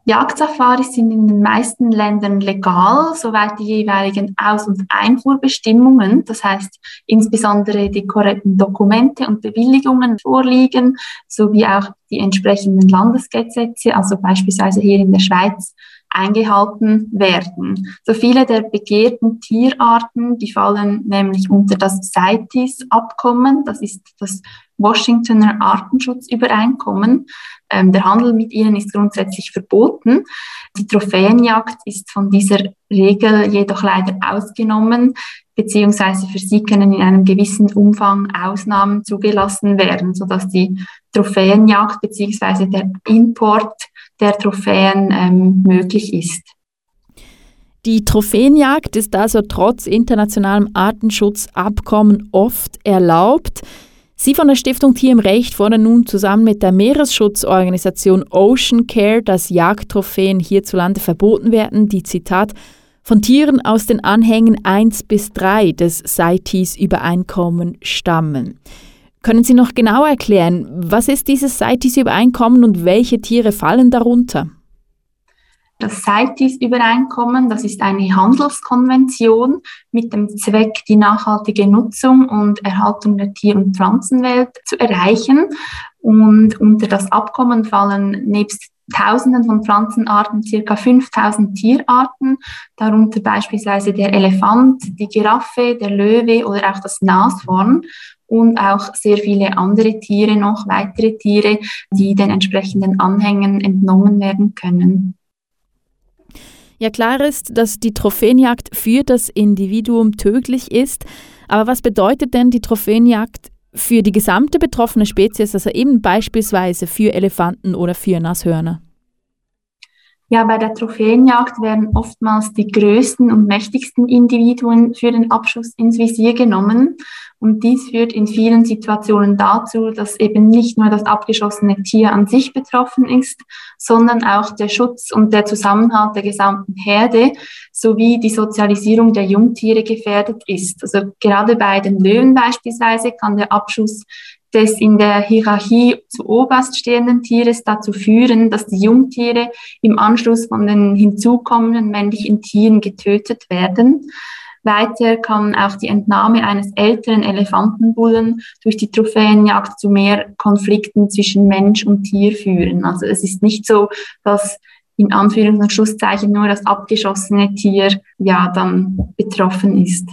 Jagdsafaris sind in den meisten Ländern legal, soweit die jeweiligen Aus- und Einfuhrbestimmungen, das heißt insbesondere die korrekten Dokumente und Bewilligungen vorliegen, sowie auch die entsprechenden Landesgesetze, also beispielsweise hier in der Schweiz, eingehalten werden. So viele der begehrten Tierarten, die fallen nämlich unter das CITES-Abkommen, das ist das Washingtoner Artenschutzübereinkommen. Der Handel mit ihnen ist grundsätzlich verboten. Die Trophäenjagd ist von dieser Regel jedoch leider ausgenommen, beziehungsweise für sie können in einem gewissen Umfang Ausnahmen zugelassen werden, sodass die Trophäenjagd beziehungsweise der Import der Trophäen möglich ist. Die Trophäenjagd ist also trotz internationalem Artenschutzabkommen oft erlaubt. Sie von der Stiftung Tier im Recht fordern nun zusammen mit der Meeresschutzorganisation Ocean Care, dass Jagdtrophäen hierzulande verboten werden, die, Zitat, von Tieren aus den Anhängen 1 bis 3 des CITES-Übereinkommen stammen. Können Sie noch genau erklären, was ist dieses CITES-Übereinkommen und welche Tiere fallen darunter? Das CITES-Übereinkommen, das ist eine Handelskonvention mit dem Zweck, die nachhaltige Nutzung und Erhaltung der Tier- und Pflanzenwelt zu erreichen. Und unter das Abkommen fallen nebst Tausenden von Pflanzenarten ca. 5000 Tierarten, darunter beispielsweise der Elefant, die Giraffe, der Löwe oder auch das Nashorn. Und auch sehr viele andere Tiere noch, weitere Tiere, die den entsprechenden Anhängen entnommen werden können. Ja, klar ist, dass die Trophäenjagd für das Individuum tödlich ist. Aber was bedeutet denn die Trophäenjagd für die gesamte betroffene Spezies, also eben beispielsweise für Elefanten oder für Nashörner? Ja, bei der Trophäenjagd werden oftmals die größten und mächtigsten Individuen für den Abschuss ins Visier genommen. Und dies führt in vielen Situationen dazu, dass eben nicht nur das abgeschossene Tier an sich betroffen ist, sondern auch der Schutz und der Zusammenhalt der gesamten Herde sowie die Sozialisierung der Jungtiere gefährdet ist. Also gerade bei den Löwen beispielsweise kann der Abschuss des in der Hierarchie zu oberst stehenden Tieres dazu führen, dass die Jungtiere im Anschluss von den hinzukommenden männlichen Tieren getötet werden. Weiter kann auch die Entnahme eines älteren Elefantenbullen durch die Trophäenjagd zu mehr Konflikten zwischen Mensch und Tier führen. Also es ist nicht so, dass in Anführungs- und Schlusszeichen nur das abgeschossene Tier ja dann betroffen ist.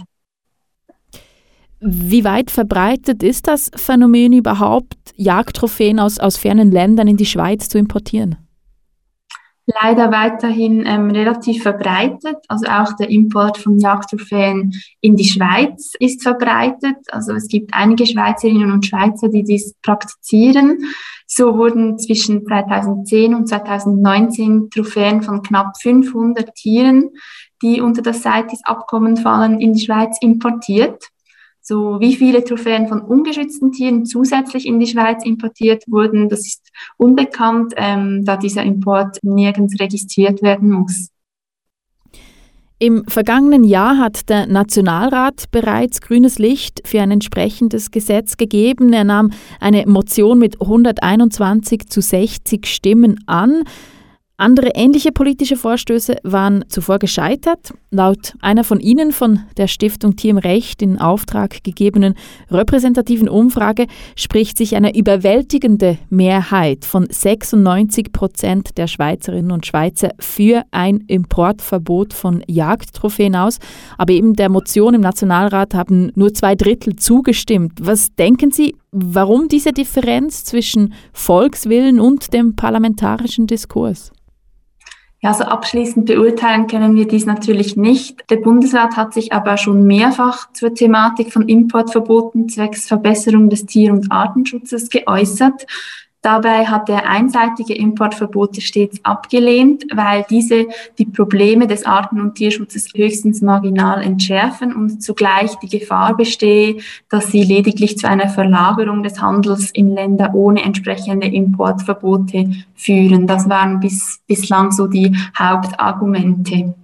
Wie weit verbreitet ist das Phänomen überhaupt, Jagdtrophäen aus fernen Ländern in die Schweiz zu importieren? Leider weiterhin relativ verbreitet. Also auch der Import von Jagdtrophäen in die Schweiz ist verbreitet. Also es gibt einige Schweizerinnen und Schweizer, die dies praktizieren. So wurden zwischen 2010 und 2019 Trophäen von knapp 500 Tieren, die unter das CITES-Abkommen fallen, in die Schweiz importiert. So wie viele Trophäen von ungeschützten Tieren zusätzlich in die Schweiz importiert wurden, das ist unbekannt, da dieser Import nirgends registriert werden muss. Im vergangenen Jahr hat der Nationalrat bereits grünes Licht für ein entsprechendes Gesetz gegeben. Er nahm eine Motion mit 121 zu 60 Stimmen an. Andere ähnliche politische Vorstöße waren zuvor gescheitert. Laut einer von Ihnen von der Stiftung Tier im Recht in Auftrag gegebenen repräsentativen Umfrage spricht sich eine überwältigende Mehrheit von 96% der Schweizerinnen und Schweizer für ein Importverbot von Jagdtrophäen aus. Aber eben der Motion im Nationalrat haben nur 2/3 zugestimmt. Was denken Sie, warum diese Differenz zwischen Volkswillen und dem parlamentarischen Diskurs? Ja, so abschließend beurteilen können wir dies natürlich nicht. Der Bundesrat hat sich aber schon mehrfach zur Thematik von Importverboten zwecks Verbesserung des Tier- und Artenschutzes geäußert. Dabei hat er einseitige Importverbote stets abgelehnt, weil diese die Probleme des Arten- und Tierschutzes höchstens marginal entschärfen und zugleich die Gefahr bestehe, dass sie lediglich zu einer Verlagerung des Handels in Länder ohne entsprechende Importverbote führen. Das waren bislang so die Hauptargumente.